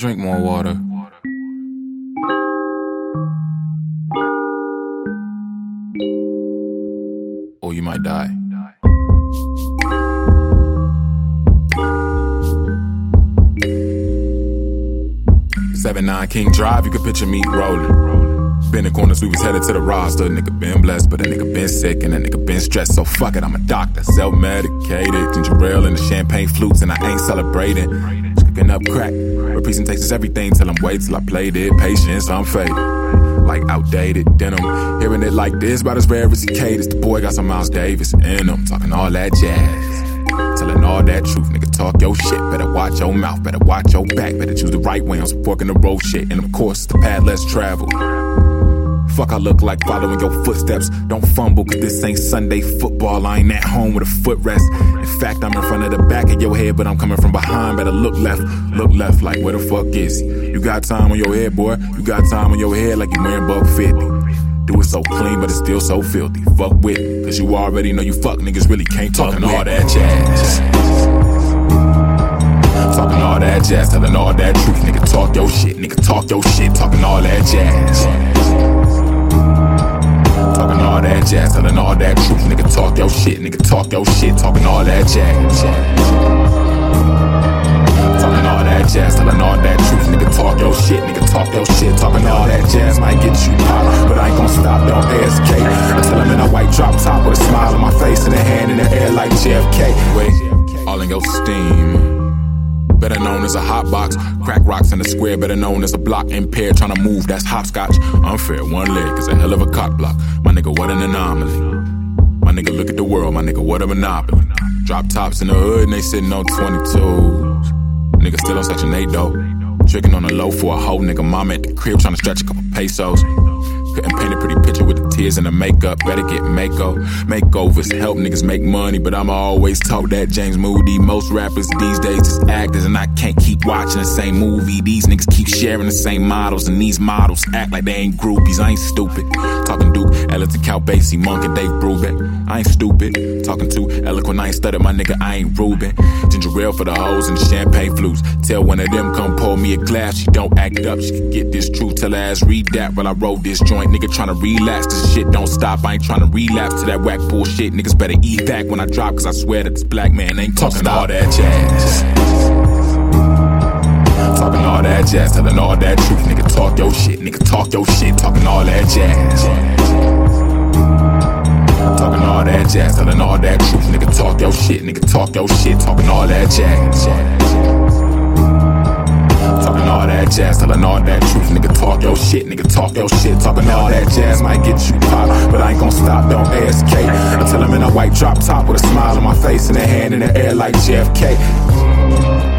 Drink more water. Or you might die. '79 King Drive, you can picture me rolling. Been in corners, we was headed to the roster. Nigga been blessed, but a nigga been sick, and a nigga been stressed. So fuck it, I'm a doctor, self-medicated. Ginger ale and the champagne flutes, and I ain't celebrating. Just cooking up crack. Representation's everything till I'm wait till I played it. Patience, I'm faded. Like outdated denim. Hearing it like this, about as rare as he caters. The boy got some Miles Davis in him, talking all that jazz. Telling all that truth, nigga, talk your shit. Better watch your mouth, better watch your back. Better choose the right way on some fork in the road shit. And of course, it's the path less traveled. Fuck, I look like following your footsteps. Don't fumble, cause this ain't Sunday football. I ain't at home with a footrest. In fact, I'm in front of the back of your head, but I'm coming from behind. Better look left, like where the fuck is he? You got time on your head, boy. You got time on your head like you wearing buck 50. Do it so clean, but it's still so filthy. Fuck with it, cause you already know you fuck niggas really can't talk all that jazz. Talking all that jazz, telling all that truth. Nigga, talk your shit, nigga, talk your shit. Talking all that jazz. Talking all that jazz, telling all that truth. Nigga, talk your shit, nigga, talk your shit. Talking all that jazz. Talking all that jazz, telling all that truth. Nigga, talk your shit, nigga, talk your shit. Talking all that jazz might get you pop, but I ain't gon' stop, don't ASK. Until I'm in a white drop top with a smile on my face and a hand in the air like JFK. Wait, all in your steam. Better known as a hot box. Crack rocks in the square, better known as a block impaired. Tryna move, that's hopscotch. Unfair, one leg is a hell of a cock block. My nigga, what an anomaly. My nigga, look at the world, my nigga, what a monopoly. Drop tops in the hood and they sitting on 22s. Nigga still on Section 8 though. Tricking on the low for a hoe, nigga. Mama at the crib tryna stretch a couple pesos. Couldn't paint a pretty picture with the tears and the makeup. Better get makeovers. Help niggas make money, but I'ma always talk that James Moody. Most rappers these days just actors, and I can't keep watching the same movie. These niggas keep sharing the same models, and these models act like they ain't groupies. I ain't stupid. Talking Duke, Ellington, Cal Basie, Monk, and Dave Brubeck. I ain't stupid. Talking too eloquent, I ain't studied, my nigga, I ain't Ruben. Ginger ale for the hoes and the champagne flutes. Tell one of them come pour me a glass. She don't act up, she can get this truth. Tell her ass read that while I roll this joint. Nigga tryna relax, this shit don't stop. I ain't tryna relapse to that whack bullshit. Niggas better eat back when I drop, cause I swear that this black man ain't talking all that jazz. Talking all that jazz, telling all that truth. Nigga, talk your shit, nigga, talk your shit. Talking all that jazz. Talking all that jazz, telling all that truth. Nigga, talk your shit, nigga, talk your shit. Talking all that jazz. Talking all that jazz, telling all that truth. Nigga, talk your shit, nigga, talk your shit. Talking all that jazz might get you pop, but I ain't gon' stop, don't ASK. Until I'm in a white drop top with a smile on my face and a hand in the air like JFK.